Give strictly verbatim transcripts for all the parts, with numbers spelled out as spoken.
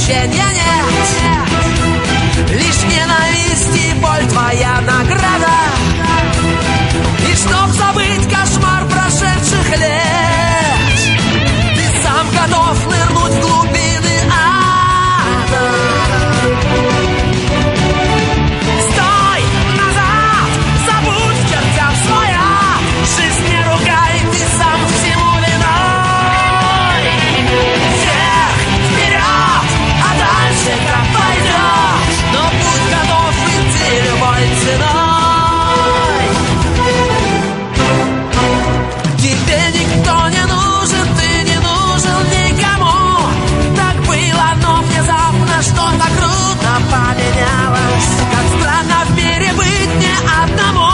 прощения нет. Лишь ненависть и боль твоя награда. И чтоб забыть кошмар прошедших лет, ты сам готов нырнуть в глубины ада. Стой назад, забудь в чертях своя. Жизнь не ругай, ты сам всему виной. Вверх, вперед, а дальше как пойдет. Но будь готов идти любой ценой. Тебе никто не нужен, ты не нужен никому. Так было, но внезапно что-то круто поменялось. Как странно в мире быть не одному,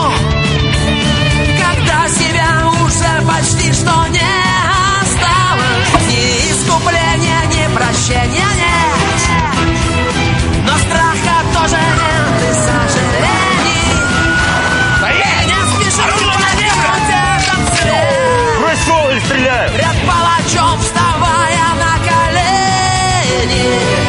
когда себя уже почти что не осталось. Ни искупления, ни прощения нет, но страха тоже нет и сожалений. Не спеши повернуть этот свет. Брось ствол или стреляю! Пред палачом вставая на колени.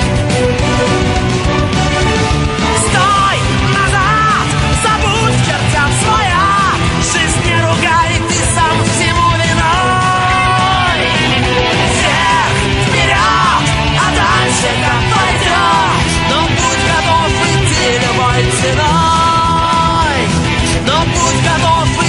Стой назад, забудь в чертях своя. Жизнь не ругай, ты сам всему виной. Вверх, вперед, а дальше как пойдет. Но будь готов идти любой ценой. Но будь готов